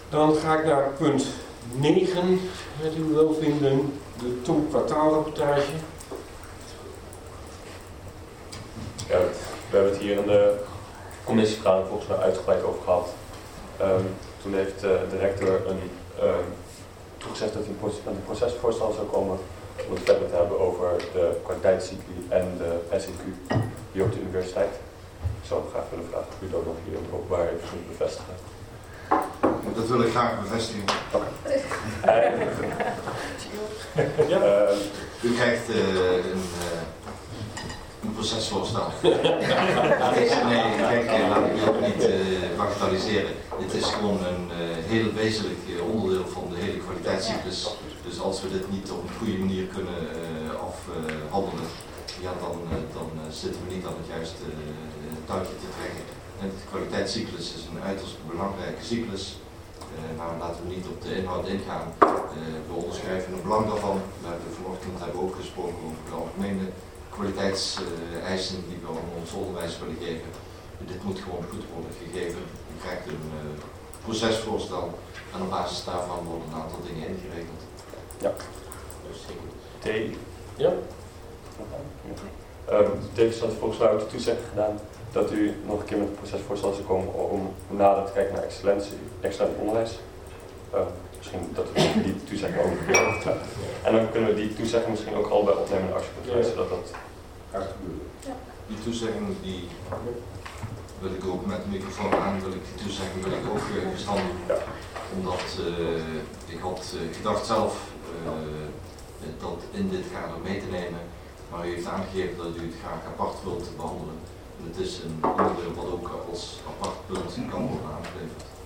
Dan ga ik naar punt 9, met uw welvinden, de kwartaalrapportage. Ja, we hebben het hier in de commissievergadering volgens mij uitgebreid over gehad. Toen heeft de rector toegezegd dat hij met een procesvoorstel zou komen om het verder te hebben over de kwaliteitscycli en de SEQ hier op de universiteit. Ik zou graag willen vragen of u dat nog hier in het openbaar even kunt bevestigen. Dat wil ik graag bevestigen. U krijgt een procesvoorstel. Nee, kijk, laat ik u ook niet bagatelliseren. Dit is gewoon een heel wezenlijk onderdeel van de hele kwaliteitscyclus. Dus als we dit niet op een goede manier kunnen afhandelen, ja, dan zitten we niet aan het juiste touwtje te trekken. En de kwaliteitscyclus is een uiterst belangrijke cyclus. Maar laten we niet op de inhoud ingaan. We onderschrijven het belang daarvan. We hebben vanochtend ook gesproken over de algemene kwaliteitseisen die we aan ons onderwijs willen geven. Dit moet gewoon goed worden gegeven. Je krijgt een procesvoorstel en op basis daarvan worden een aantal dingen ingeregeld. Ja. T. Ja. Tevens had volgens mij ook de toezegging gedaan dat u nog een keer met een procesvoorstel zou komen om nader te kijken naar excellent onderwijs. Misschien dat we die toezegging ook weer. En dan kunnen we die toezegging misschien ook al bij opnemen in de actiecontract, zodat dat gaat gebeuren. Ja. Die toezegging die wil ik ook met de microfoon aan, die toezegging wil ik ook gestand doen. Ja. Omdat ik had gedacht zelf dat in dit kader mee te nemen, maar u heeft aangegeven dat u het graag apart wilt behandelen. En het is een onderdeel wat ook als apart punt kan worden aangeleverd.